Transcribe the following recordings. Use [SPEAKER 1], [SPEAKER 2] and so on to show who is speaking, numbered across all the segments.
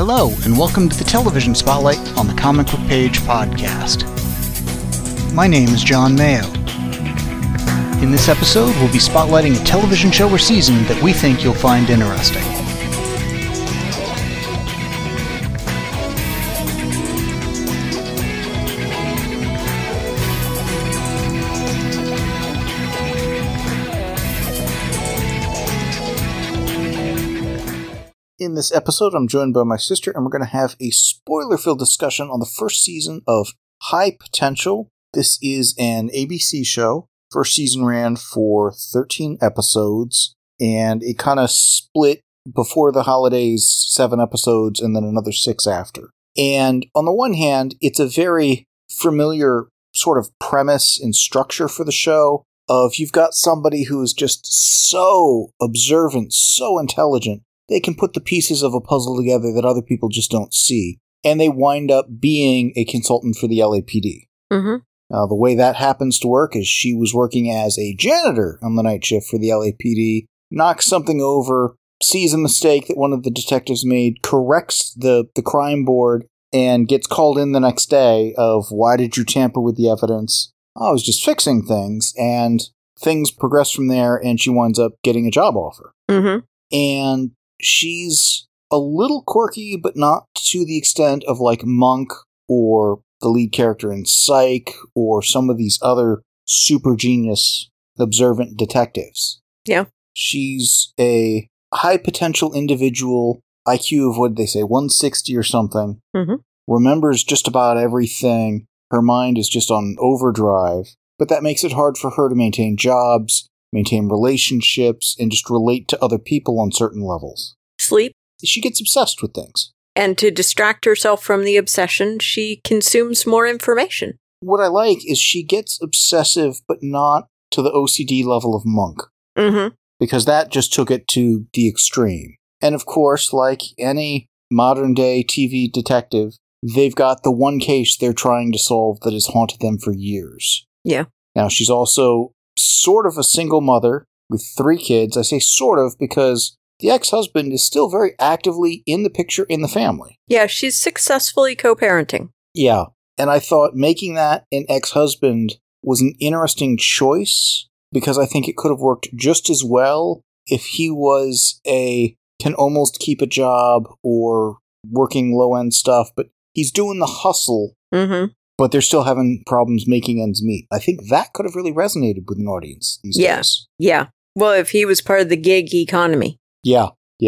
[SPEAKER 1] Hello, and welcome to the Television Spotlight on the Comic Book Page podcast. My name is John Mayo. In this episode, we'll be spotlighting a television show or season that we think you'll find interesting. In this episode, I'm joined by my sister, and we're going to have a spoiler-filled discussion on the first season of High Potential. This is an ABC show. First season ran for 13 episodes, and it kind of split before the holidays, 7 episodes, and then another 6 after. And on the one hand, it's a very familiar sort of premise and structure for the show of you've got somebody who's just so observant, so intelligent, they can put the pieces of a puzzle together that other people just don't see. And they wind up being a consultant for the LAPD.
[SPEAKER 2] Mm-hmm.
[SPEAKER 1] Now, the way that happens to work is she was working as a janitor on the night shift for the LAPD, knocks something over, sees a mistake that one of the detectives made, corrects the crime board, and gets called in the next day of, why did you tamper with the evidence? I was just fixing things, and things progress from there, and she winds up getting a job offer.
[SPEAKER 2] Mm-hmm.
[SPEAKER 1] And she's a little quirky, but not to the extent of like Monk or the lead character in Psych or some of these other super genius observant detectives.
[SPEAKER 2] Yeah.
[SPEAKER 1] She's a high potential individual, IQ of, what did they say, 160 or something.
[SPEAKER 2] Mm-hmm.
[SPEAKER 1] Remembers just about everything. Her mind is just on overdrive, but that makes it hard for her to maintain jobs, maintain relationships, and just relate to other people on certain levels.
[SPEAKER 2] Sleep.
[SPEAKER 1] She gets obsessed with things.
[SPEAKER 2] And to distract herself from the obsession, she consumes more information.
[SPEAKER 1] What I like is she gets obsessive, but not to the OCD level of Monk.
[SPEAKER 2] Mm-hmm.
[SPEAKER 1] Because that just took it to the extreme. And of course, like any modern-day TV detective, they've got the one case they're trying to solve that has haunted them for years.
[SPEAKER 2] Yeah.
[SPEAKER 1] Now, she's also sort of a single mother with 3 kids. I say sort of because the ex-husband is still very actively in the picture in the family.
[SPEAKER 2] Yeah, she's successfully co-parenting.
[SPEAKER 1] Yeah, and I thought making that an ex-husband was an interesting choice because I think it could have worked just as well if he was can almost keep a job or working low-end stuff, but he's doing the hustle, but they're still having problems making ends meet. I think that could have really resonated with an audience these days.
[SPEAKER 2] Yeah. Well, if he was part of the gig economy.
[SPEAKER 1] Yeah.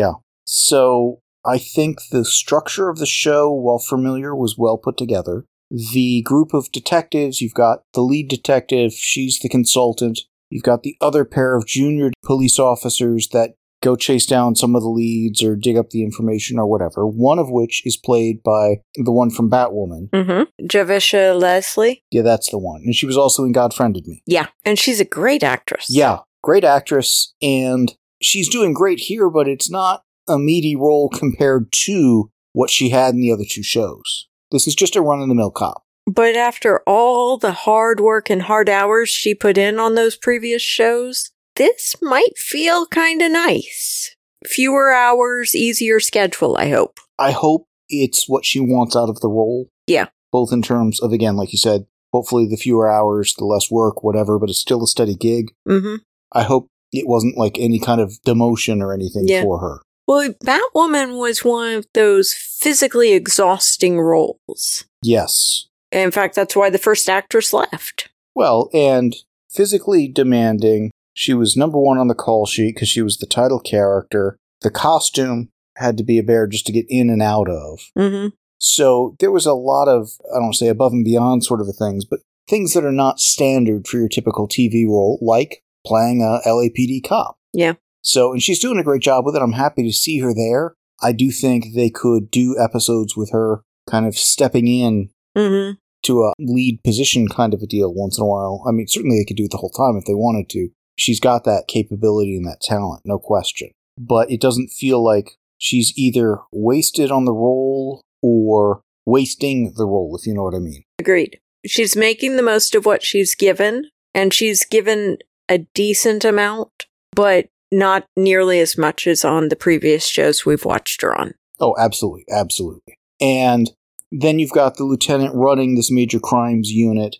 [SPEAKER 1] So I think the structure of the show, while familiar, was well put together. The group of detectives, you've got the lead detective, she's the consultant. You've got the other pair of junior police officers that go chase down some of the leads or dig up the information or whatever, one of which is played by the one from Batwoman.
[SPEAKER 2] Mm-hmm. Javicia Leslie.
[SPEAKER 1] Yeah, that's the one. And she was also in God Friended Me.
[SPEAKER 2] Yeah, and she's a great actress.
[SPEAKER 1] Yeah, great actress, and she's doing great here, but it's not a meaty role compared to what she had in the other 2 shows. This is just a run-of-the-mill cop.
[SPEAKER 2] But after all the hard work and hard hours she put in on those previous shows, this might feel kind of nice. Fewer hours, easier schedule, I hope.
[SPEAKER 1] I hope it's what she wants out of the role.
[SPEAKER 2] Yeah.
[SPEAKER 1] Both in terms of, again, like you said, hopefully the fewer hours, the less work, whatever, but it's still a steady gig.
[SPEAKER 2] Mm-hmm.
[SPEAKER 1] I hope it wasn't like any kind of demotion or anything for her.
[SPEAKER 2] Well, Batwoman was one of those physically exhausting roles.
[SPEAKER 1] Yes.
[SPEAKER 2] In fact, that's why the first actress left.
[SPEAKER 1] Well, and physically demanding. She was number 1 on the call sheet because she was the title character. The costume had to be a bear just to get in and out of.
[SPEAKER 2] Mm-hmm.
[SPEAKER 1] So there was a lot of, I don't want to say above and beyond sort of things, but things that are not standard for your typical TV role, like playing a LAPD cop.
[SPEAKER 2] Yeah.
[SPEAKER 1] So, and she's doing a great job with it. I'm happy to see her there. I do think they could do episodes with her kind of stepping in to a lead position kind of a deal once in a while. I mean, certainly they could do it the whole time if they wanted to. She's got that capability and that talent, no question. But it doesn't feel like she's either wasted on the role or wasting the role, if you know what I mean.
[SPEAKER 2] Agreed. She's making the most of what she's given, and she's given a decent amount, but not nearly as much as on the previous shows we've watched her on.
[SPEAKER 1] Oh, absolutely. Absolutely. And then you've got the lieutenant running this major crimes unit,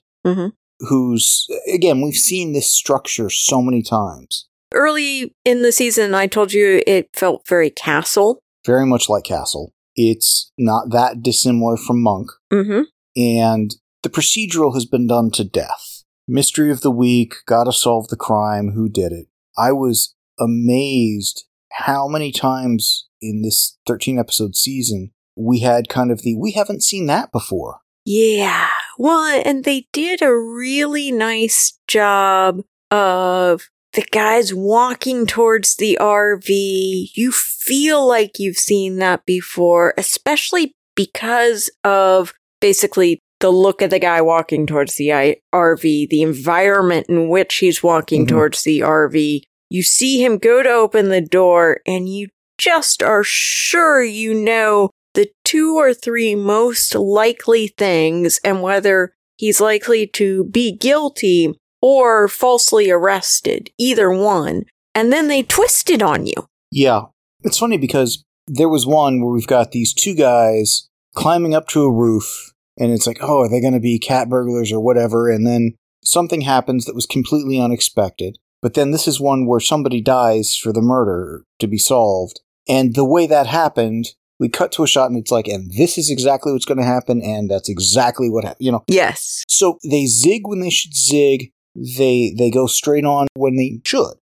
[SPEAKER 1] who's, again, we've seen this structure so many times.
[SPEAKER 2] Early in the season, I told you it felt very Castle.
[SPEAKER 1] Very much like Castle. It's not that dissimilar from Monk. And the procedural has been done to death. Mystery of the week, gotta solve the crime, who did it? I was amazed how many times in this 13-episode season we had kind of we haven't seen that before.
[SPEAKER 2] Yeah. Well, and they did a really nice job of the guys walking towards the RV. You feel like you've seen that before, especially because of basically the look of the guy walking towards the RV, the environment in which he's walking towards the RV. You see him go to open the door, and you just are sure you know the 2 or 3 most likely things and whether he's likely to be guilty or falsely arrested, either one. And then they twist it on you.
[SPEAKER 1] Yeah. It's funny because there was one where we've got these 2 guys climbing up to a roof, and it's like, oh, are they going to be cat burglars or whatever? And then something happens that was completely unexpected. But then this is one where somebody dies for the murder to be solved. And the way that happened, we cut to a shot and it's like, and this is exactly what's going to happen, and that's exactly what happened, you know?
[SPEAKER 2] Yes.
[SPEAKER 1] So they zig when they should zig. They go straight on when they should.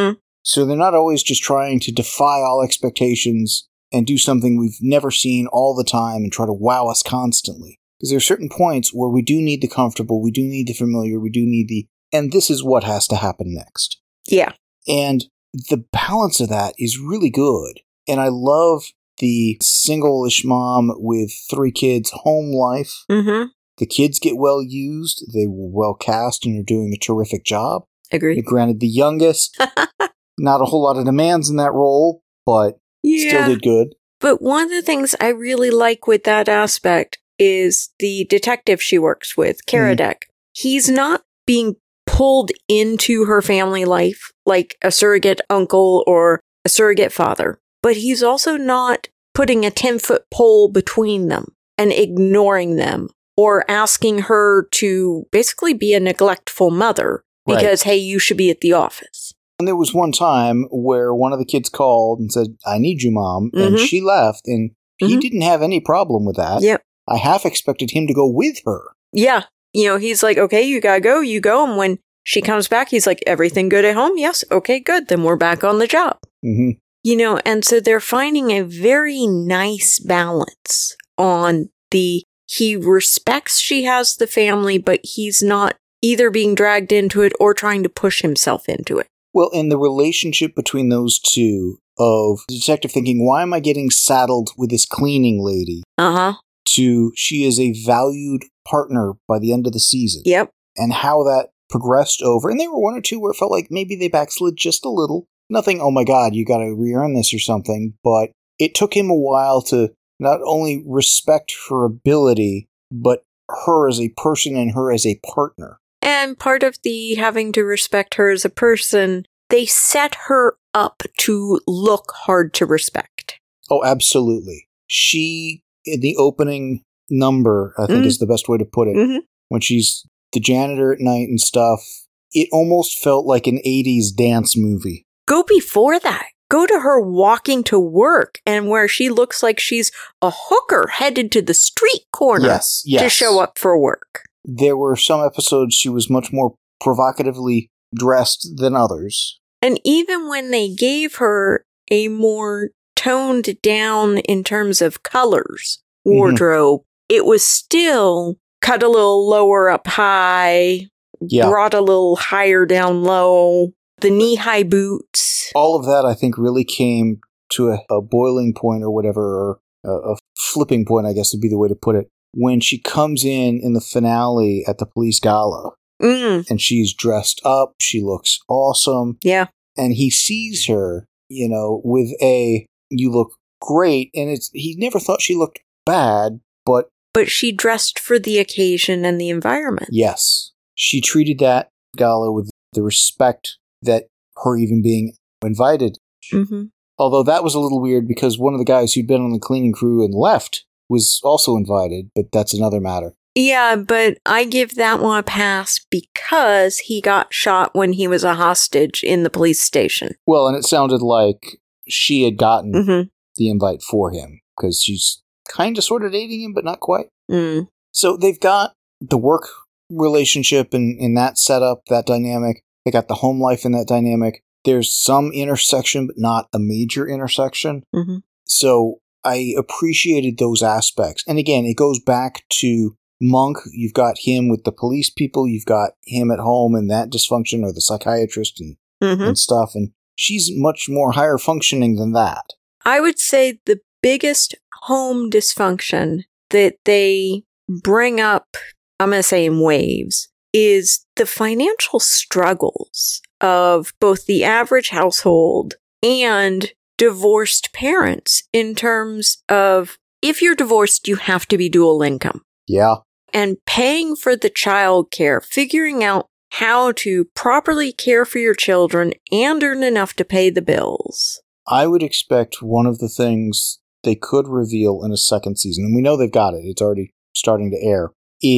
[SPEAKER 1] So they're not always just trying to defy all expectations and do something we've never seen all the time and try to wow us constantly. Because there are certain points where we do need the comfortable, we do need the familiar, we do need and this is what has to happen next.
[SPEAKER 2] Yeah.
[SPEAKER 1] And the balance of that is really good. And I love the single-ish mom with 3 kids home life. The kids get well used. They were well cast and are doing a terrific job.
[SPEAKER 2] Agreed.
[SPEAKER 1] Granted, the youngest, not a whole lot of demands in that role, but still did good.
[SPEAKER 2] But one of the things I really like with that aspect is the detective she works with, Karadec. He's not being pulled into her family life like a surrogate uncle or a surrogate father, but he's also not putting a 10-foot pole between them and ignoring them or asking her to basically be a neglectful mother because, hey, you should be at the office.
[SPEAKER 1] And there was one time where one of the kids called and said, I need you, Mom, and she left, and he didn't have any problem with that.
[SPEAKER 2] Yep.
[SPEAKER 1] I half expected him to go with her.
[SPEAKER 2] Yeah. You know, he's like, okay, you gotta go, you go. And when she comes back, he's like, everything good at home? Yes. Okay, good. Then we're back on the job. You know, and so they're finding a very nice balance on he respects she has the family, but he's not either being dragged into it or trying to push himself into it.
[SPEAKER 1] Well, and the relationship between those two of the detective thinking, why am I getting saddled with this cleaning lady? To she is a valued partner by the end of the season.
[SPEAKER 2] Yep.
[SPEAKER 1] And how that progressed over. And there were 1 or 2 where it felt like maybe they backslid just a little. Nothing, oh my God, you got to re-earn this or something. But it took him a while to not only respect her ability, but her as a person and her as a partner.
[SPEAKER 2] And part of the having to respect her as a person, they set her up to look hard to respect.
[SPEAKER 1] Oh, absolutely. She, in the opening number, I think is the best way to put it, when she's the janitor at night and stuff, it almost felt like an 80s dance movie.
[SPEAKER 2] Go before that. Go to her walking to work and where she looks like she's a hooker headed to the street corner to show up for work.
[SPEAKER 1] There were some episodes she was much more provocatively dressed than others.
[SPEAKER 2] And even when they gave her a more toned down in terms of colors wardrobe, it was still cut a little lower up high, brought a little higher down low, the knee-high boots.
[SPEAKER 1] All of that, I think, really came to a boiling point or whatever, or a flipping point, I guess would be the way to put it, when she comes in the finale at the police gala. And she's dressed up, she looks awesome.
[SPEAKER 2] Yeah.
[SPEAKER 1] And he sees her, you know, with you look great, and he never thought she looked bad, but
[SPEAKER 2] she dressed for the occasion and the environment.
[SPEAKER 1] Yes. She treated that gala with the respect that her even being invited. Although that was a little weird because one of the guys who'd been on the cleaning crew and left was also invited, but that's another matter.
[SPEAKER 2] Yeah, but I give that one a pass because he got shot when he was a hostage in the police station.
[SPEAKER 1] Well, and it sounded like she had gotten
[SPEAKER 2] Mm-hmm.
[SPEAKER 1] the invite for him because she's kind of sort of dating him, but not quite.
[SPEAKER 2] Mm.
[SPEAKER 1] So they've got the work relationship in that setup, that dynamic. They got the home life in that dynamic. There's some intersection, but not a major intersection.
[SPEAKER 2] Mm-hmm.
[SPEAKER 1] So I appreciated those aspects. And again, it goes back to Monk. You've got him with the police people. You've got him at home and that dysfunction, or the psychiatrist and stuff. And she's much more higher functioning than that.
[SPEAKER 2] I would say the biggest home dysfunction that they bring up, I'm going to say in waves, is the financial struggles of both the average household and divorced parents in terms of if you're divorced, you have to be dual income.
[SPEAKER 1] Yeah.
[SPEAKER 2] And paying for the child care, figuring out how to properly care for your children and earn enough to pay the bills.
[SPEAKER 1] I would expect one of the things they could reveal in a second season, and we know they've got it, it's already starting to air,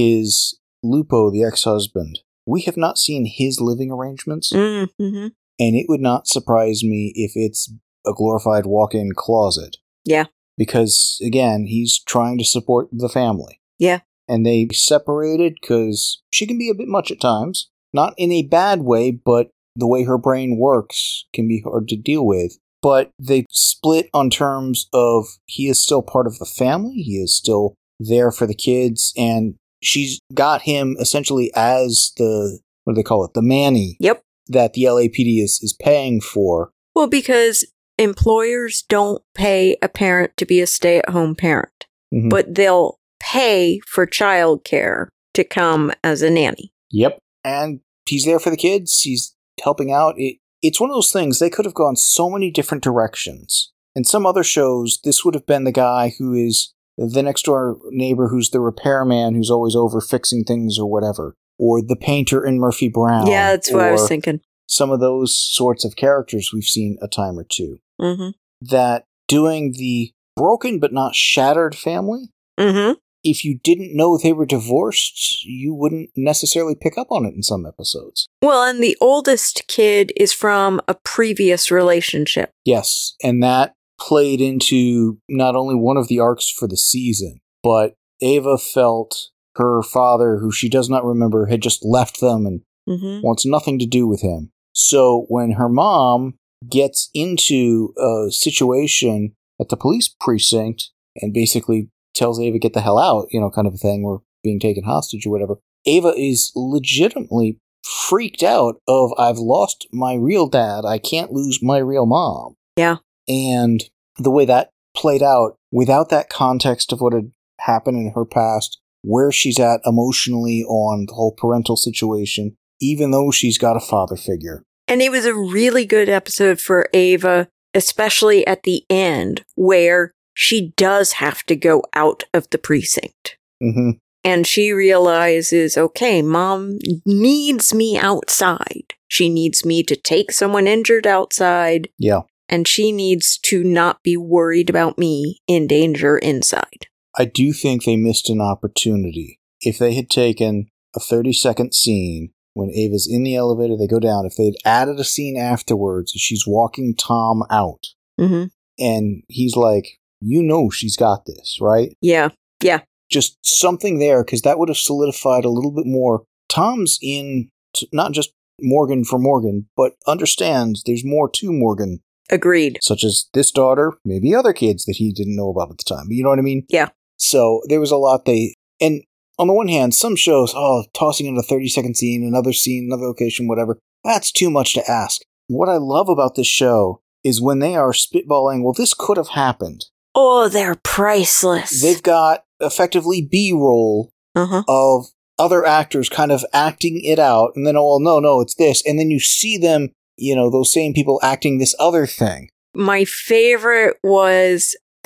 [SPEAKER 1] is Lupo, the ex-husband. We have not seen his living arrangements,
[SPEAKER 2] Mm-hmm.
[SPEAKER 1] and it would not surprise me if it's a glorified walk-in closet.
[SPEAKER 2] Yeah.
[SPEAKER 1] Because, again, he's trying to support the family.
[SPEAKER 2] Yeah.
[SPEAKER 1] And they separated because she can be a bit much at times. Not in a bad way, but the way her brain works can be hard to deal with. But they split on terms of he is still part of the family. He is still there for the kids. And she's got him essentially as the, what do they call it? The Manny.
[SPEAKER 2] Yep.
[SPEAKER 1] That the LAPD is paying for.
[SPEAKER 2] Well, because employers don't pay a parent to be a stay-at-home parent,
[SPEAKER 1] Mm-hmm.
[SPEAKER 2] but they'll pay for childcare to come as a nanny.
[SPEAKER 1] Yep. And he's there for the kids. He's helping out. It's one of those things, they could have gone so many different directions. In some other shows, this would have been the guy who is the next door neighbor who's the repairman who's always over fixing things or whatever. Or the painter in Murphy Brown.
[SPEAKER 2] Yeah, that's what I was thinking.
[SPEAKER 1] Some of those sorts of characters we've seen a time or two.
[SPEAKER 2] Mm-hmm.
[SPEAKER 1] That doing the broken but not shattered family,
[SPEAKER 2] Mm-hmm.
[SPEAKER 1] if you didn't know they were divorced, you wouldn't necessarily pick up on it in some episodes.
[SPEAKER 2] Well, and the oldest kid is from a previous relationship.
[SPEAKER 1] Yes, and that played into not only one of the arcs for the season, but Ava felt her father, who she does not remember, had just left them and wants nothing to do with him. So when her mom gets into a situation at the police precinct and basically tells Ava, get the hell out, kind of a thing, we're being taken hostage or whatever, Ava is legitimately freaked out of, I've lost my real dad, I can't lose my real mom.
[SPEAKER 2] Yeah.
[SPEAKER 1] And the way that played out, without that context of what had happened in her past, where she's at emotionally on the whole parental situation, even though she's got a father figure.
[SPEAKER 2] And it was a really good episode for Ava, especially at the end, where she does have to go out of the precinct.
[SPEAKER 1] Mm-hmm.
[SPEAKER 2] And she realizes, okay, Mom needs me outside. She needs me to take someone injured outside.
[SPEAKER 1] Yeah.
[SPEAKER 2] And she needs to not be worried about me in danger inside.
[SPEAKER 1] I do think they missed an opportunity. If they had taken a 30-second scene when Ava's in the elevator, they go down, if they'd added a scene afterwards, she's walking Tom out.
[SPEAKER 2] Mm-hmm.
[SPEAKER 1] And he's like, she's got this, right?
[SPEAKER 2] Yeah. Yeah.
[SPEAKER 1] Just something there, because that would have solidified a little bit more. Tom's in not just Morgan for Morgan, but understands there's more to Morgan.
[SPEAKER 2] Agreed.
[SPEAKER 1] Such as this daughter, maybe other kids that he didn't know about at the time. But you know what I mean?
[SPEAKER 2] Yeah.
[SPEAKER 1] So there was a lot and on the one hand, some shows, tossing in a 30-second scene, another location, whatever, that's too much to ask. What I love about this show is when they are spitballing, well, this could have happened.
[SPEAKER 2] Oh, they're priceless.
[SPEAKER 1] They've got effectively B-roll of other actors kind of acting it out, and then, no, it's this. And then you see them, those same people acting this other thing.
[SPEAKER 2] My favorite was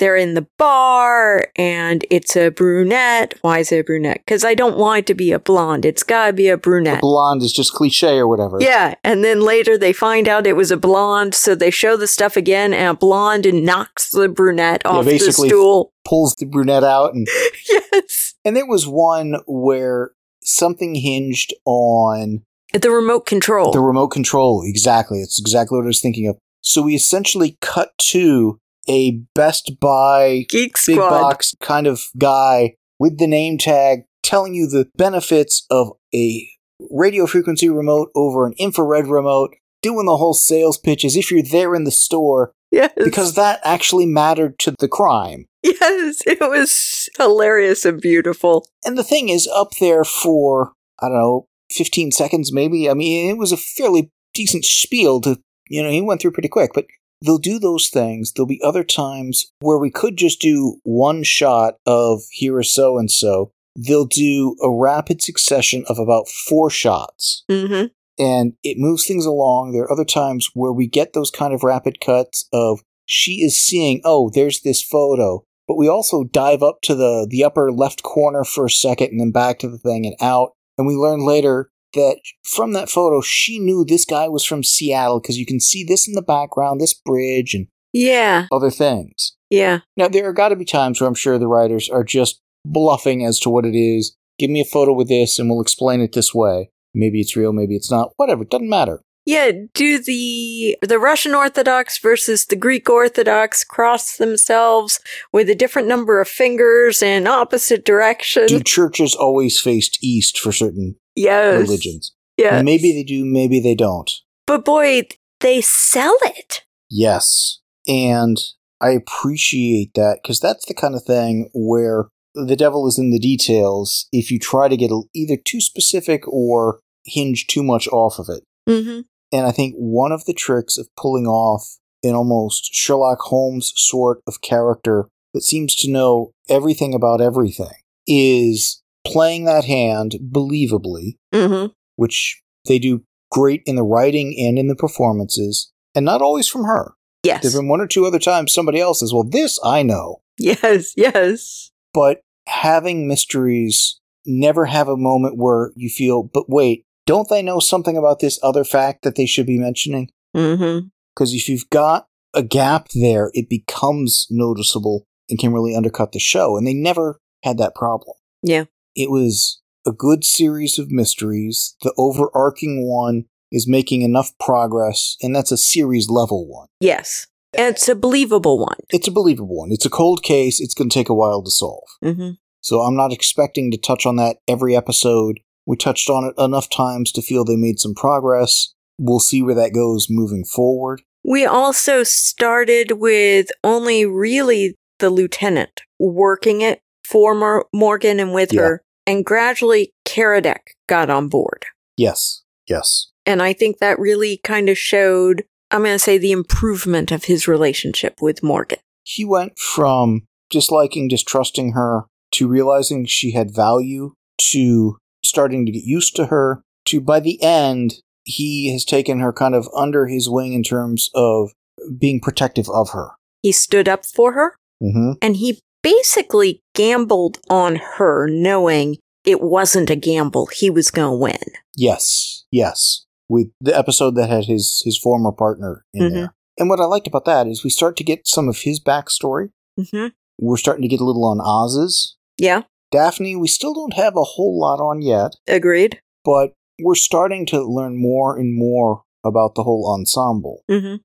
[SPEAKER 2] they're in the bar and it's a brunette. Why is it a brunette? Because I don't want it to be a blonde. It's got to be a brunette.
[SPEAKER 1] A blonde is just cliche or whatever.
[SPEAKER 2] Yeah. And then later they find out it was a blonde. So they show the stuff again and a blonde and knocks the brunette off the stool.
[SPEAKER 1] Pulls the brunette out. And
[SPEAKER 2] yes.
[SPEAKER 1] And there was one where something hinged on
[SPEAKER 2] the remote control.
[SPEAKER 1] The remote control, exactly. It's exactly what I was thinking of. So we essentially cut to a Best Buy
[SPEAKER 2] Geek
[SPEAKER 1] big
[SPEAKER 2] Squad
[SPEAKER 1] box kind of guy with the name tag telling you the benefits of a radio frequency remote over an infrared remote, doing the whole sales pitch as if you're there in the store.
[SPEAKER 2] Yes.
[SPEAKER 1] Because that actually mattered to the crime.
[SPEAKER 2] Yes, it was hilarious and beautiful.
[SPEAKER 1] And the thing is up there for, I don't know, 15 seconds maybe. I mean, it was a fairly decent spiel to, he went through pretty quick, but they'll do those things. There'll be other times where we could just do one shot of here is so-and-so. They'll do a rapid succession of about 4 shots.
[SPEAKER 2] Mm-hmm.
[SPEAKER 1] And it moves things along. There are other times where we get those kind of rapid cuts of she is seeing, oh, there's this photo. But we also dive up to the upper left corner for a second and then back to the thing and out. And we learn later that from that photo, she knew this guy was from Seattle because you can see this in the background, this bridge and other things.
[SPEAKER 2] Yeah.
[SPEAKER 1] Now, there are got to be times where I'm sure the writers are just bluffing as to what it is. Give me a photo with this and we'll explain it this way. Maybe it's real, maybe it's not. Whatever, it doesn't matter.
[SPEAKER 2] Yeah, do the Russian Orthodox versus the Greek Orthodox cross themselves with a different number of fingers in opposite direction?
[SPEAKER 1] Do churches always faced east for certain religions?
[SPEAKER 2] Yeah.
[SPEAKER 1] Maybe they do, maybe they don't.
[SPEAKER 2] But boy, they sell it.
[SPEAKER 1] Yes. And I appreciate that because that's the kind of thing where the devil is in the details if you try to get either too specific or hinge too much off of it.
[SPEAKER 2] Mm-hmm.
[SPEAKER 1] And I think one of the tricks of pulling off an almost Sherlock Holmes sort of character that seems to know everything about everything is playing that hand believably, which they do great in the writing and in the performances, and not always from her.
[SPEAKER 2] Yes.
[SPEAKER 1] There have been 1 or 2 other times somebody else says, well, this I know.
[SPEAKER 2] Yes, yes.
[SPEAKER 1] But having mysteries never have a moment where you feel, but wait, don't they know something about this other fact that they should be mentioning?
[SPEAKER 2] Mm-hmm.
[SPEAKER 1] Because if you've got a gap there, it becomes noticeable and can really undercut the show. And they never had that problem.
[SPEAKER 2] Yeah.
[SPEAKER 1] It was a good series of mysteries. The overarching one is making enough progress, and that's a series level one.
[SPEAKER 2] Yes. And it's a believable one.
[SPEAKER 1] It's a believable one. It's a cold case. It's going to take a while to solve.
[SPEAKER 2] Mm-hmm.
[SPEAKER 1] So I'm not expecting to touch on that every episode. We touched on it enough times to feel they made some progress. We'll see where that goes moving forward.
[SPEAKER 2] We also started with only really the lieutenant working it for Morgan and with her, and gradually Karadec got on board.
[SPEAKER 1] Yes, yes.
[SPEAKER 2] And I think that really kind of showed, I'm going to say, the improvement of his relationship with Morgan.
[SPEAKER 1] He went from disliking, distrusting her, to realizing she had value, to starting to get used to her, to by the end, he has taken her kind of under his wing in terms of being protective of her.
[SPEAKER 2] He stood up for her, and he basically gambled on her, knowing it wasn't a gamble. He was going to win. Yes,
[SPEAKER 1] yes. With the episode that had his former partner in there. And what I liked about that is we start to get some of his backstory. We're starting to get a little on Oz's.
[SPEAKER 2] Yeah.
[SPEAKER 1] Daphne, we still don't have a whole lot on yet.
[SPEAKER 2] Agreed.
[SPEAKER 1] But we're starting to learn more and more about the whole ensemble.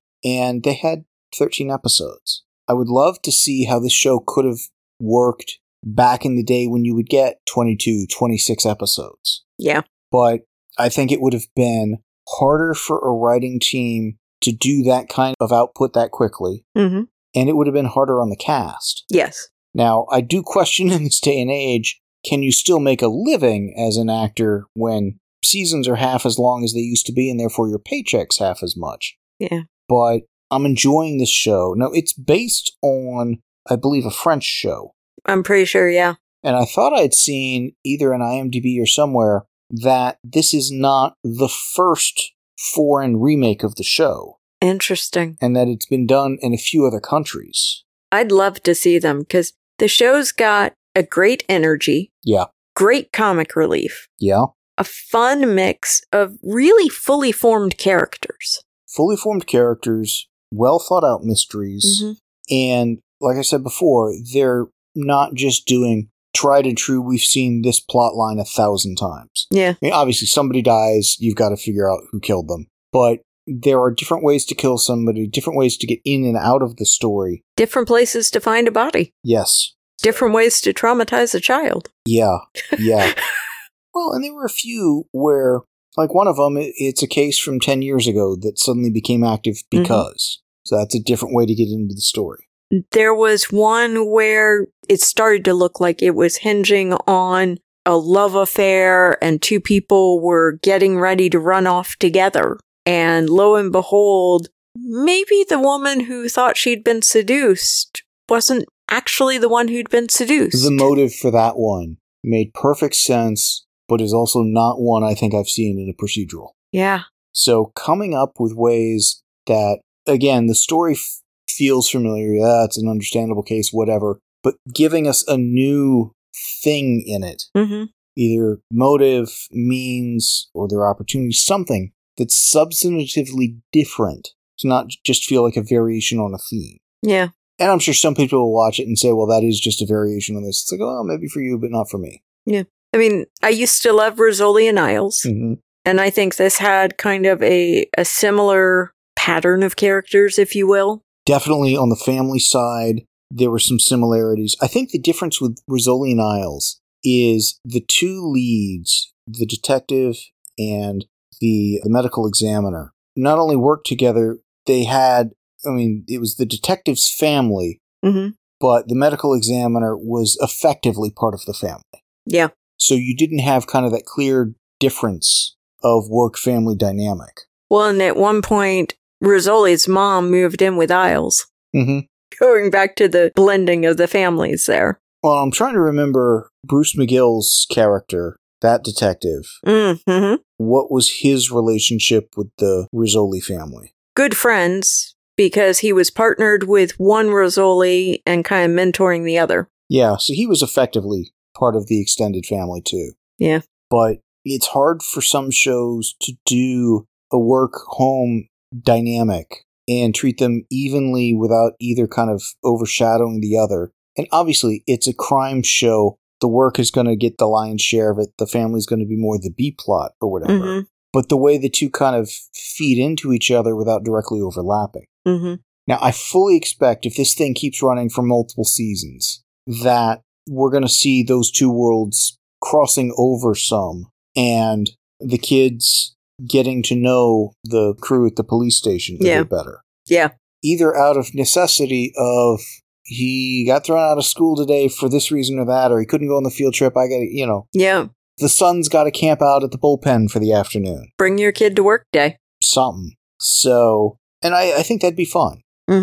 [SPEAKER 1] And they had 13 episodes. I would love to see how this show could have worked back in the day when you would get 22, 26 episodes.
[SPEAKER 2] Yeah.
[SPEAKER 1] But I think it would have been harder for a writing team to do that kind of output that quickly. And it would have been harder on the cast.
[SPEAKER 2] Yes.
[SPEAKER 1] Now, I do question in this day and age, can you still make a living as an actor when seasons are half as long as they used to be and therefore your paycheck's half as much?
[SPEAKER 2] Yeah.
[SPEAKER 1] But I'm enjoying this show. Now, it's based on, I believe, a French show.
[SPEAKER 2] I'm pretty sure, yeah.
[SPEAKER 1] And I thought I'd seen either in IMDb or somewhere that this is not the first foreign remake of the show.
[SPEAKER 2] Interesting.
[SPEAKER 1] And that it's been done in a few other countries.
[SPEAKER 2] I'd love to see them because the show's got a great energy.
[SPEAKER 1] Yeah.
[SPEAKER 2] Great comic relief.
[SPEAKER 1] Yeah.
[SPEAKER 2] A fun mix of really fully formed characters.
[SPEAKER 1] Fully formed characters, well thought out mysteries, and like I said before, they're not just doing tried and true, we've seen this plot line 1,000 times.
[SPEAKER 2] Yeah.
[SPEAKER 1] I mean, obviously, somebody dies, you've got to figure out who killed them. But there are different ways to kill somebody, different ways to get in and out of the story.
[SPEAKER 2] Different places to find a body.
[SPEAKER 1] Yes.
[SPEAKER 2] Different ways to traumatize a child.
[SPEAKER 1] Yeah, yeah. Well, and there were a few where, like one of them, it's a case from 10 years ago that suddenly became active because. So that's a different way to get into the story.
[SPEAKER 2] There was one where it started to look like it was hinging on a love affair and two people were getting ready to run off together. And lo and behold, maybe the woman who thought she'd been seduced wasn't actually the one who'd been seduced.
[SPEAKER 1] The motive for that one made perfect sense, but is also not one I think I've seen in a procedural.
[SPEAKER 2] Yeah.
[SPEAKER 1] So coming up with ways that, again, the story feels familiar, yeah, it's an understandable case, whatever, but giving us a new thing in it. Either motive, means, or their opportunity, something that's substantively different to not just feel like a variation on a theme.
[SPEAKER 2] Yeah.
[SPEAKER 1] And I'm sure some people will watch it and say, well, that is just a variation on this. It's like, oh, maybe for you, but not for me.
[SPEAKER 2] Yeah. I mean, I used to love Rizzoli and Isles, and I think this had kind of a similar pattern of characters, if you will.
[SPEAKER 1] Definitely on the family side, there were some similarities. I think the difference with Rizzoli and Isles is the two leads, the detective and the medical examiner, not only worked together, they had, I mean, it was the detective's family, but the medical examiner was effectively part of the family.
[SPEAKER 2] Yeah.
[SPEAKER 1] So you didn't have kind of that clear difference of work-family dynamic.
[SPEAKER 2] Well, and at one point, Rizzoli's mom moved in with Isles. Going back to the blending of the families there.
[SPEAKER 1] Well, I'm trying to remember Bruce McGill's character, that detective. What was his relationship with the Rizzoli family?
[SPEAKER 2] Good friends, because he was partnered with one Rizzoli and kind of mentoring the other.
[SPEAKER 1] Yeah, so he was effectively part of the extended family too.
[SPEAKER 2] Yeah.
[SPEAKER 1] But it's hard for some shows to do a work-home dynamic and treat them evenly without either kind of overshadowing the other. And obviously, it's a crime show. The work is going to get the lion's share of it. The family's going to be more the B-plot or whatever. But the way the two kind of feed into each other without directly overlapping. Now, I fully expect if this thing keeps running for multiple seasons, that we're going to see those two worlds crossing over some, and the kids getting to know the crew at the police station a bit better.
[SPEAKER 2] Yeah.
[SPEAKER 1] Either out of necessity of he got thrown out of school today for this reason or that, or he couldn't go on the field trip, I got to, you know.
[SPEAKER 2] Yeah.
[SPEAKER 1] The son's got to camp out at the bullpen for the afternoon.
[SPEAKER 2] Bring your kid to work day.
[SPEAKER 1] Something. So, and I think that'd be fun.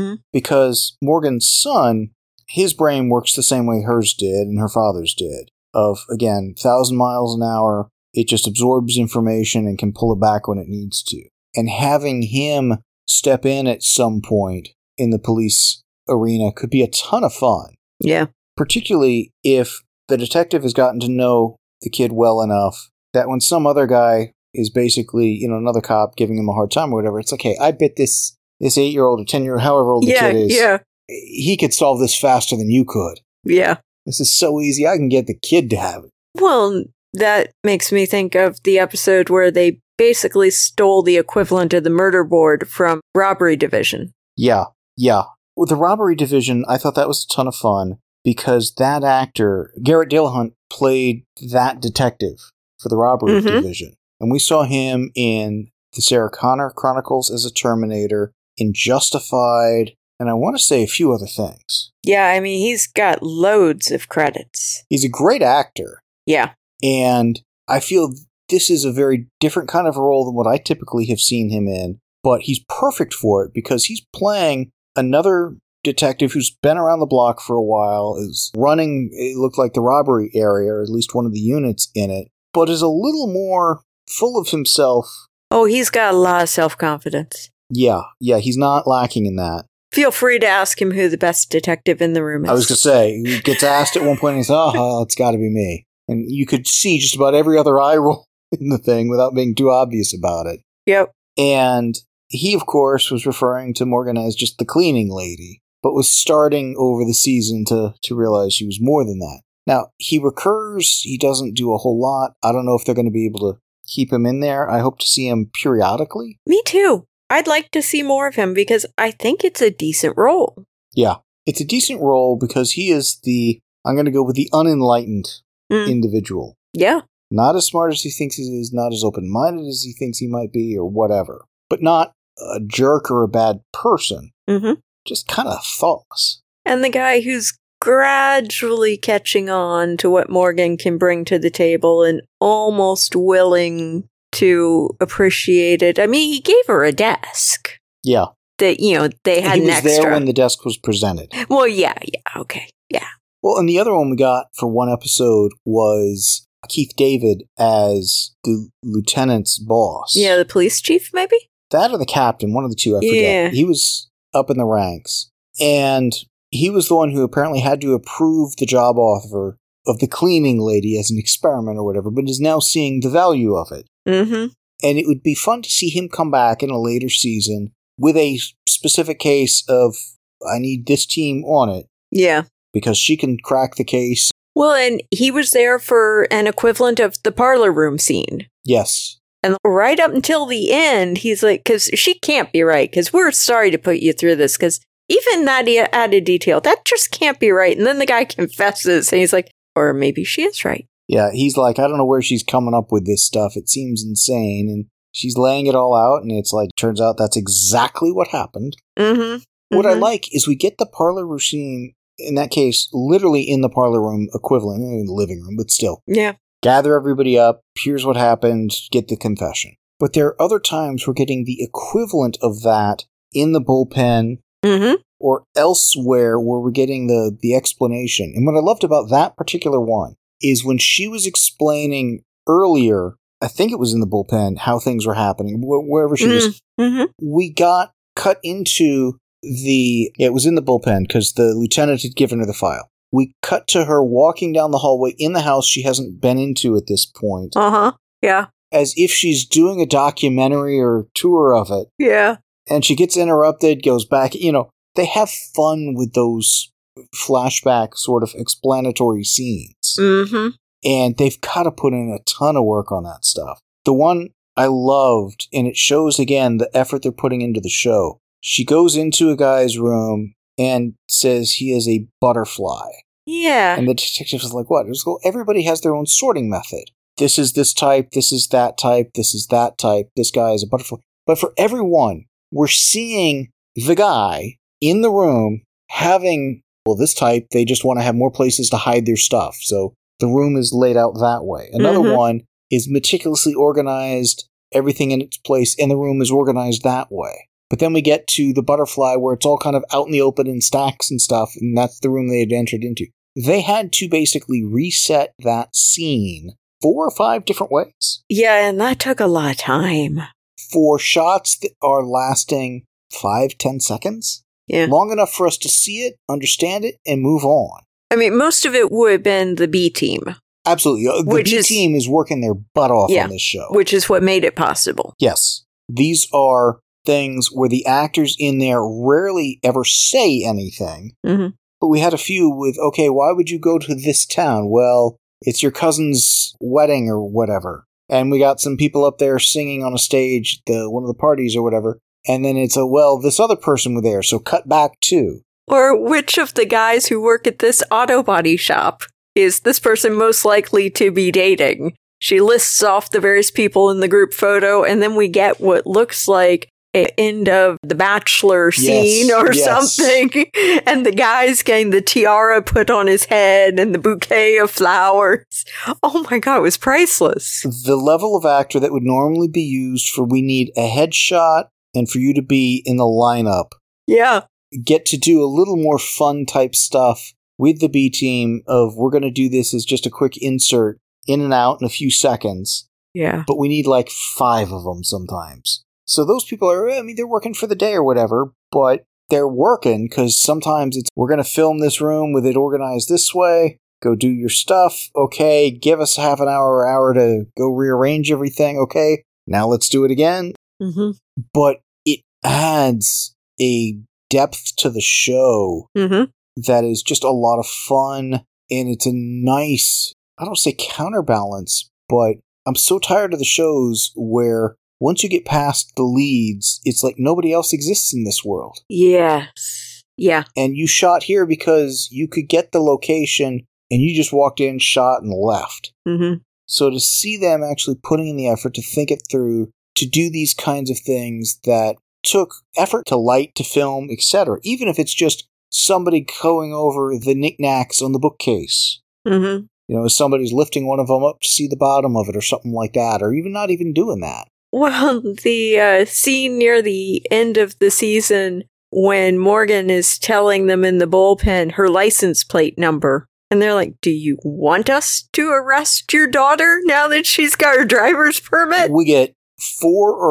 [SPEAKER 1] Because Morgan's son, his brain works the same way hers did and her father's did. Of, again, 1,000 miles an hour, it just absorbs information and can pull it back when it needs to. And having him step in at some point in the police arena could be a ton of fun.
[SPEAKER 2] Yeah.
[SPEAKER 1] Particularly if the detective has gotten to know the kid well enough that when some other guy is basically, you know, another cop giving him a hard time or whatever, it's like, hey, I bet this 8-year-old or 10-year-old, however old the kid is, he could solve this faster than you could.
[SPEAKER 2] Yeah.
[SPEAKER 1] This is so easy, I can get the kid to have it.
[SPEAKER 2] Well, that makes me think of the episode where they basically stole the equivalent of the murder board from Robbery Division.
[SPEAKER 1] Yeah. With the Robbery Division, I thought that was a ton of fun because that actor, Garrett Dillahunt, played that detective for the Robbery Division. And we saw him in the Sarah Connor Chronicles as a Terminator, in Justified, and I want to say a few other things.
[SPEAKER 2] Yeah, I mean, he's got loads of credits.
[SPEAKER 1] He's a great actor.
[SPEAKER 2] Yeah.
[SPEAKER 1] And I feel this is a very different kind of role than what I typically have seen him in, but he's perfect for it because he's playing another detective who's been around the block for a while, is running, it looked like the robbery area, or at least one of the units in it, but is a little more full of himself.
[SPEAKER 2] Oh, he's got a lot of self-confidence.
[SPEAKER 1] Yeah, he's not lacking in that.
[SPEAKER 2] Feel free to ask him who the best detective in the room is.
[SPEAKER 1] I was going to say, he gets asked at one point and he says, oh, it's got to be me. And you could see just about every other eye roll in the thing without being too obvious about it.
[SPEAKER 2] Yep.
[SPEAKER 1] And he, of course, was referring to Morgan as just the cleaning lady, but was starting over the season to realize she was more than that. Now, he recurs. He doesn't do a whole lot. I don't know if they're going to be able to keep him in there. I hope to see him periodically.
[SPEAKER 2] Me too. I'd like to see more of him because I think it's a decent role.
[SPEAKER 1] Yeah, it's a decent role because he is I'm going to go with the unenlightened individual.
[SPEAKER 2] Yeah.
[SPEAKER 1] Not as smart as he thinks he is, not as open-minded as he thinks he might be, or whatever. But not a jerk or a bad person.
[SPEAKER 2] Mm-hmm.
[SPEAKER 1] Just kind of thoughtless.
[SPEAKER 2] And the guy who's gradually catching on to what Morgan can bring to the table and almost willing to appreciate it. I mean, he gave her a desk.
[SPEAKER 1] Yeah.
[SPEAKER 2] That, they had an extra.
[SPEAKER 1] He was there when the desk was presented.
[SPEAKER 2] Well, yeah, okay, yeah.
[SPEAKER 1] Well, and the other one we got for one episode was Keith David as the lieutenant's boss.
[SPEAKER 2] Yeah, the police chief, maybe?
[SPEAKER 1] That or the captain, one of the two, I forget.
[SPEAKER 2] Yeah.
[SPEAKER 1] He was up in the ranks. And he was the one who apparently had to approve the job offer of the cleaning lady as an experiment or whatever, but is now seeing the value of it.
[SPEAKER 2] Mm-hmm.
[SPEAKER 1] And it would be fun to see him come back in a later season with a specific case of, I need this team on it.
[SPEAKER 2] Yeah.
[SPEAKER 1] Because she can crack the case.
[SPEAKER 2] Well, and he was there for an equivalent of the parlor room scene.
[SPEAKER 1] Yes.
[SPEAKER 2] And right up until the end, he's like, because she can't be right, because we're sorry to put you through this, because even that added detail, that just can't be right. And then the guy confesses, and he's like, or maybe she is right.
[SPEAKER 1] Yeah, he's like, I don't know where she's coming up with this stuff. It seems insane. And she's laying it all out, and it's like, turns out that's exactly what happened.
[SPEAKER 2] Mm-hmm.
[SPEAKER 1] What I like is we get the parlor room scene, in that case, literally in the parlor room equivalent, in the living room, but still.
[SPEAKER 2] Yeah.
[SPEAKER 1] Gather everybody up, here's what happened, get the confession. But there are other times we're getting the equivalent of that in the bullpen or elsewhere where we're getting the explanation. And what I loved about that particular one is when she was explaining earlier, I think it was in the bullpen, how things were happening, wherever she was, we got cut into it was in the bullpen because the lieutenant had given her the file. We cut to her walking down the hallway in the house she hasn't been into at this point.
[SPEAKER 2] Yeah.
[SPEAKER 1] As if she's doing a documentary or tour of it.
[SPEAKER 2] Yeah.
[SPEAKER 1] And she gets interrupted, goes back. They have fun with those flashback sort of explanatory scenes.
[SPEAKER 2] Mm-hmm.
[SPEAKER 1] And they've got to put in a ton of work on that stuff. The one I loved, and it shows again the effort they're putting into the show. She goes into a guy's room and says he is a butterfly.
[SPEAKER 2] Yeah.
[SPEAKER 1] And the detective is like, what? Well, everybody has their own sorting method. This is this type, this is that type, this is that type, this guy is a butterfly. But for everyone, we're seeing the guy in the room having, this type, they just want to have more places to hide their stuff. So the room is laid out that way. Another one is meticulously organized, everything in its place, and the room is organized that way. But then we get to the butterfly where it's all kind of out in the open in stacks and stuff, and that's the room they had entered into. They had to basically reset that scene 4 or 5 different ways.
[SPEAKER 2] Yeah, and that took a lot of time.
[SPEAKER 1] For shots that are lasting 5-10 seconds.
[SPEAKER 2] Yeah.
[SPEAKER 1] Long enough for us to see it, understand it, and move on.
[SPEAKER 2] I mean, most of it would have been the B team.
[SPEAKER 1] Absolutely. The B team is working their butt off on this show.
[SPEAKER 2] Which is what made it possible.
[SPEAKER 1] Yes. These are things where the actors in there rarely ever say anything. But we had a few with, okay, why would you go to this town? Well, it's your cousin's wedding or whatever. And we got some people up there singing on a stage, one of the parties or whatever. And then it's this other person was there, so cut back too.
[SPEAKER 2] Or which of the guys who work at this auto body shop is this person most likely to be dating? She lists off the various people in the group photo, and then we get what looks like an end of The Bachelor scene or something. And the guy's getting the tiara put on his head and the bouquet of flowers. Oh my God, it was priceless.
[SPEAKER 1] The level of actor that would normally be used for we need a headshot and for you to be in the lineup.
[SPEAKER 2] Yeah.
[SPEAKER 1] Get to do a little more fun type stuff with the B team of we're going to do this as just a quick insert in and out in a few seconds.
[SPEAKER 2] Yeah.
[SPEAKER 1] But we need like 5 of them sometimes. So those people are, they're working for the day or whatever, but they're working, because sometimes it's, we're going to film this room with it organized this way. Go do your stuff. Okay, give us half an hour or hour to go rearrange everything. Okay, now let's do it again.
[SPEAKER 2] Mm-hmm.
[SPEAKER 1] But it adds a depth to the show that is just a lot of fun, and it's a nice, I don't say counterbalance, but I'm so tired of the shows where once you get past the leads, it's like nobody else exists in this world.
[SPEAKER 2] Yes. Yeah.
[SPEAKER 1] And you shot here because you could get the location and you just walked in, shot, and left.
[SPEAKER 2] Mm-hmm.
[SPEAKER 1] So to see them actually putting in the effort to think it through, to do these kinds of things that took effort to light, to film, etc., even if it's just somebody going over the knickknacks on the bookcase.
[SPEAKER 2] Mm-hmm.
[SPEAKER 1] You know, somebody's lifting one of them up to see the bottom of it or something like that, or even not even doing that.
[SPEAKER 2] Well, the scene near the end of the season when Morgan is telling them in the bullpen her license plate number, and they're like, do you want us to arrest your daughter now that she's got her driver's permit?
[SPEAKER 1] We get 4 or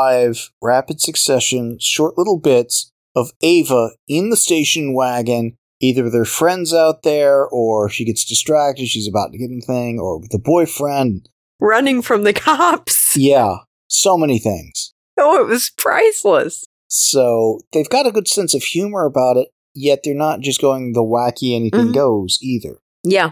[SPEAKER 1] 5 rapid succession, short little bits of Ava in the station wagon. Either their friends out there, or she gets distracted, she's about to get in the thing, or the boyfriend.
[SPEAKER 2] Running from the cops.
[SPEAKER 1] Yeah, so many things.
[SPEAKER 2] Oh, it was priceless.
[SPEAKER 1] So they've got a good sense of humor about it, yet they're not just going the wacky anything goes either.
[SPEAKER 2] Yeah.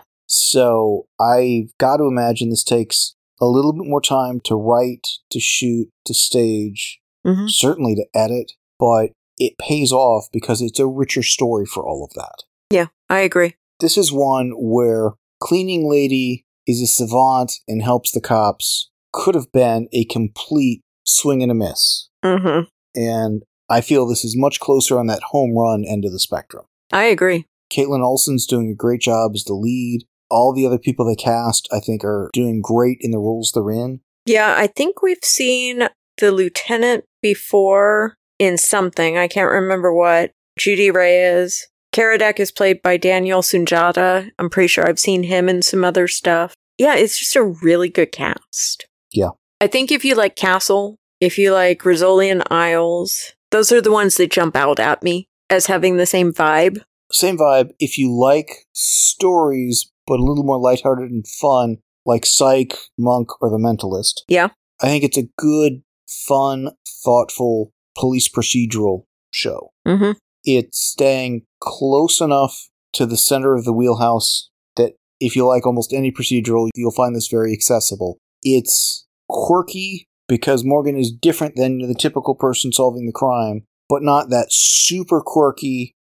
[SPEAKER 1] So I've got to imagine this takes a little bit more time to write, to shoot, to stage, certainly to edit, but it pays off because it's a richer story for all of that.
[SPEAKER 2] Yeah, I agree.
[SPEAKER 1] This is one where cleaning lady is a savant and helps the cops. Could have been a complete swing and a miss.
[SPEAKER 2] Mm-hmm.
[SPEAKER 1] And I feel this is much closer on that home run end of the spectrum.
[SPEAKER 2] I agree.
[SPEAKER 1] Caitlin Olsen's doing a great job as the lead. All the other people they cast, I think, are doing great in the roles they're in.
[SPEAKER 2] Yeah, I think we've seen the lieutenant before in something. I can't remember what. Judy Reyes. Karadec is played by Daniel Sunjata. I'm pretty sure I've seen him in some other stuff. Yeah, it's just a really good cast.
[SPEAKER 1] Yeah.
[SPEAKER 2] I think if you like Castle, if you like Rizzoli and Isles, those are the ones that jump out at me as having the same vibe.
[SPEAKER 1] Same vibe. If you like stories, but a little more lighthearted and fun, like Psych, Monk, or The Mentalist.
[SPEAKER 2] Yeah.
[SPEAKER 1] I think it's a good, fun, thoughtful police procedural show.
[SPEAKER 2] Mm-hmm.
[SPEAKER 1] It's staying close enough to the center of the wheelhouse that if you like almost any procedural, you'll find this very accessible. It's quirky because Morgan is different than the typical person solving the crime, but not that super quirky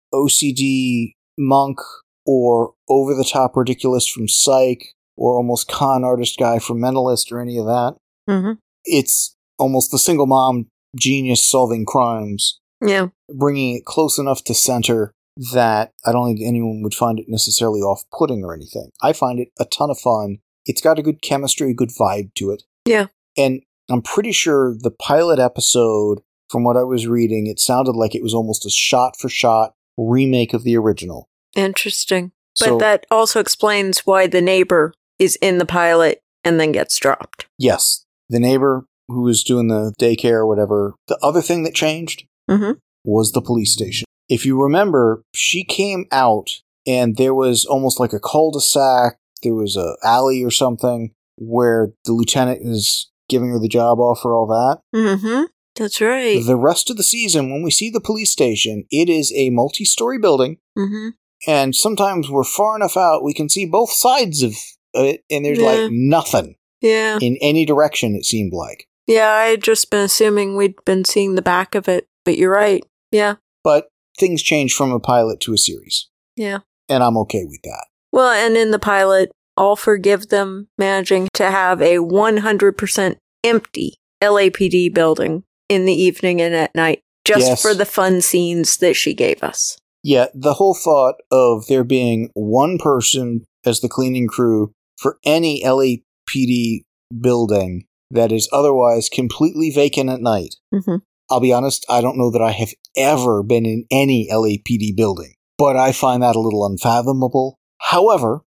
[SPEAKER 1] OCD Monk or over-the-top ridiculous from Psych or almost con artist guy from Mentalist or any of that.
[SPEAKER 2] Mm-hmm.
[SPEAKER 1] It's almost the single mom genius solving crimes.
[SPEAKER 2] Yeah.
[SPEAKER 1] Bringing it close enough to center that I don't think anyone would find it necessarily off-putting or anything. I find it a ton of fun. It's got a good chemistry, a good vibe to it.
[SPEAKER 2] Yeah.
[SPEAKER 1] And I'm pretty sure the pilot episode, from what I was reading, it sounded like it was almost a shot-for-shot remake of the original.
[SPEAKER 2] Interesting.
[SPEAKER 1] So,
[SPEAKER 2] but that also explains why the neighbor is in the pilot and then gets dropped.
[SPEAKER 1] Yes. The neighbor who was doing the daycare or whatever. The other thing that changed was the police station. If you remember, she came out and there was almost like a cul-de-sac. There was a alley or something where the lieutenant is giving her the job offer, all that.
[SPEAKER 2] Mm-hmm. That's right.
[SPEAKER 1] The rest of the season, when we see the police station, it is a multi-story building.
[SPEAKER 2] Mm-hmm.
[SPEAKER 1] And sometimes we're far enough out, we can see both sides of it, and there's like nothing in any direction, it seemed like.
[SPEAKER 2] Yeah, I had just been assuming we'd been seeing the back of it, but you're right. Yeah.
[SPEAKER 1] But things change from a pilot to a series.
[SPEAKER 2] Yeah.
[SPEAKER 1] And I'm okay with that.
[SPEAKER 2] Well, and in the pilot, I'll forgive them managing to have a 100% empty LAPD building in the evening and at night, just for the fun scenes that she gave us.
[SPEAKER 1] Yeah, the whole thought of there being one person as the cleaning crew for any LAPD building that is otherwise completely vacant at night.
[SPEAKER 2] Mm-hmm.
[SPEAKER 1] I'll be honest, I don't know that I have ever been in any LAPD building, but I find that a little unfathomable. However,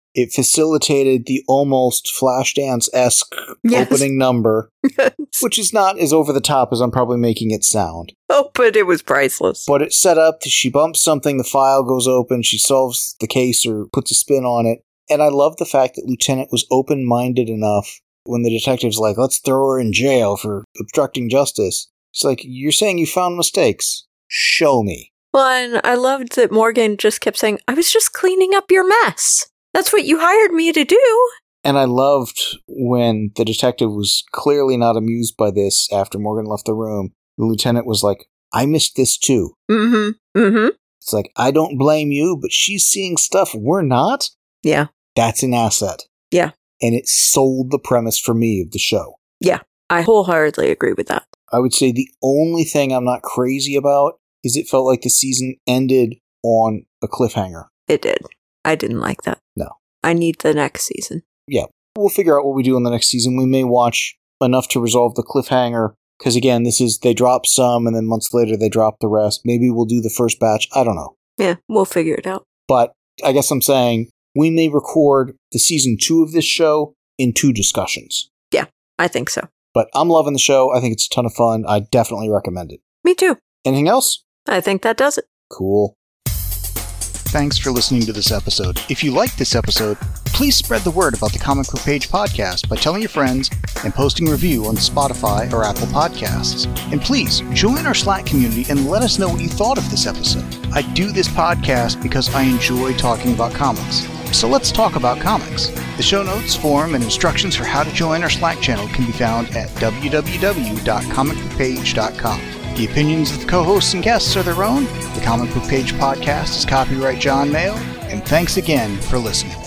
[SPEAKER 1] It facilitated the almost Flashdance-esque opening number, which is not as over the top as I'm probably making it sound.
[SPEAKER 2] Oh, but it was priceless.
[SPEAKER 1] But it set up, she bumps something, the file goes open, she solves the case or puts a spin on it. And I love the fact that Lieutenant was open-minded enough when the detective's like, let's throw her in jail for obstructing justice. It's like, you're saying you found mistakes. Show me.
[SPEAKER 2] Well, and I loved that Morgan just kept saying, I was just cleaning up your mess. That's what you hired me to do.
[SPEAKER 1] And I loved when the detective was clearly not amused by this after Morgan left the room. The lieutenant was like, I missed this too.
[SPEAKER 2] Mm-hmm. Mm-hmm.
[SPEAKER 1] It's like, I don't blame you, but she's seeing stuff we're not.
[SPEAKER 2] Yeah.
[SPEAKER 1] That's an asset.
[SPEAKER 2] Yeah.
[SPEAKER 1] And it sold the premise for me of the show.
[SPEAKER 2] Yeah. I wholeheartedly agree with that.
[SPEAKER 1] I would say the only thing I'm not crazy about is it felt like the season ended on a cliffhanger.
[SPEAKER 2] It did. I didn't like that.
[SPEAKER 1] No.
[SPEAKER 2] I need the next season.
[SPEAKER 1] Yeah. We'll figure out what we do in the next season. We may watch enough to resolve the cliffhanger. Because again, they drop some and then months later they drop the rest. Maybe we'll do the first batch. I don't know.
[SPEAKER 2] Yeah, we'll figure it out.
[SPEAKER 1] But I guess I'm saying we may record the season 2 of this show in 2 discussions.
[SPEAKER 2] Yeah, I think so.
[SPEAKER 1] But I'm loving the show. I think it's a ton of fun. I definitely recommend it.
[SPEAKER 2] Me too.
[SPEAKER 1] Anything else?
[SPEAKER 2] I think that does it.
[SPEAKER 1] Cool. Thanks for listening to this episode. If you liked this episode, please spread the word about the Comic Book Page podcast by telling your friends and posting a review on Spotify or Apple Podcasts. And please join our Slack community and let us know what you thought of this episode. I do this podcast because I enjoy talking about comics. So let's talk about comics. The show notes, forum, and instructions for how to join our Slack channel can be found at www.comicbookpage.com. The opinions of the co-hosts and guests are their own. The Comic Book Page podcast is copyright John Mayo, and thanks again for listening.